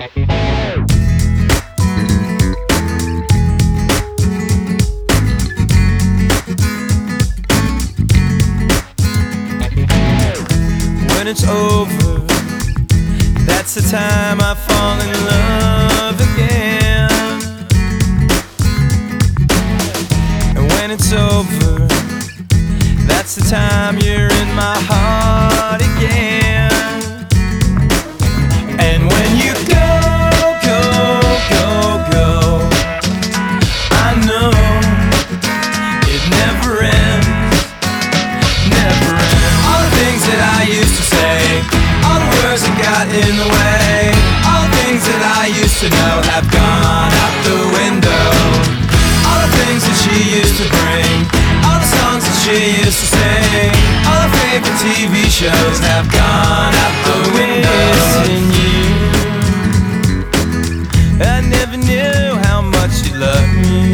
When it's over, that's the time I fall in love again. And when it's over, that's the time you're in my heart again. And when you go, go, go, go, I know it never ends, never ends. All the things that I used to say, all the words that got in the way, all the things that I used to know have gone out the window. All the things that she used to bring, all the songs that she used to sing, all her favorite TV shows have gone out the window. Missing you, I never knew how much you loved me.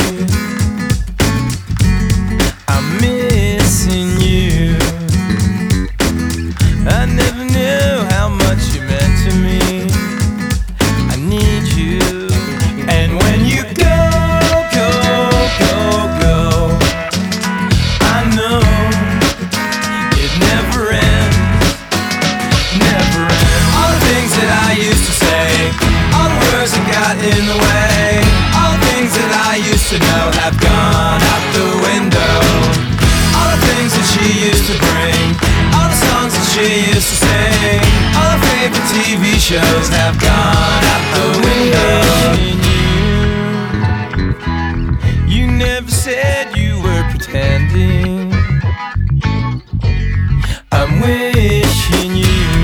I'm missing you, I never knew how much you meant to me. I need you. And when you go, go, go, go, I know it never ends, never ends. All the things that I used to say, all the words that got in the way, all the things that I used to know have gone out the window. All the things that she used to bring, all the songs that she used to sing, all her favorite TV shows have gone out the window. You never said you were pretending. I'm wishing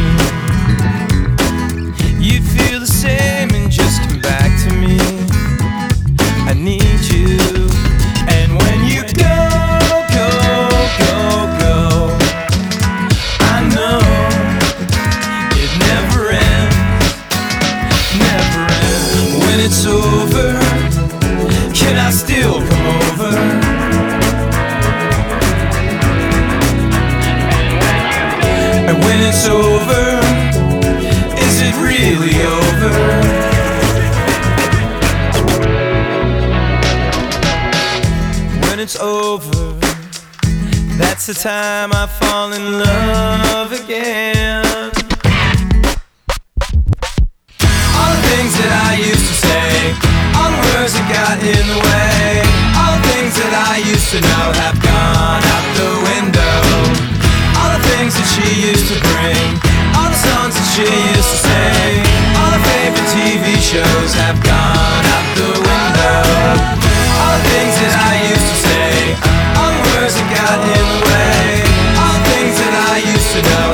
you'd feel the same and just come back to me. I need you. And when you go, go, go, go, I know it never ends, never ends. When it's over, can I still come over? And when it's over, is it really over? When it's over, that's the time I fall in love again. All the things that I used to say, all the words that got in the way, all the things that I used to know have gone out the window. All the things that she used to bring, all the songs that she used to sing, all her favorite TV shows have gone out the window. All the things that I used to say, all the words that got in the way, all the things that I used to know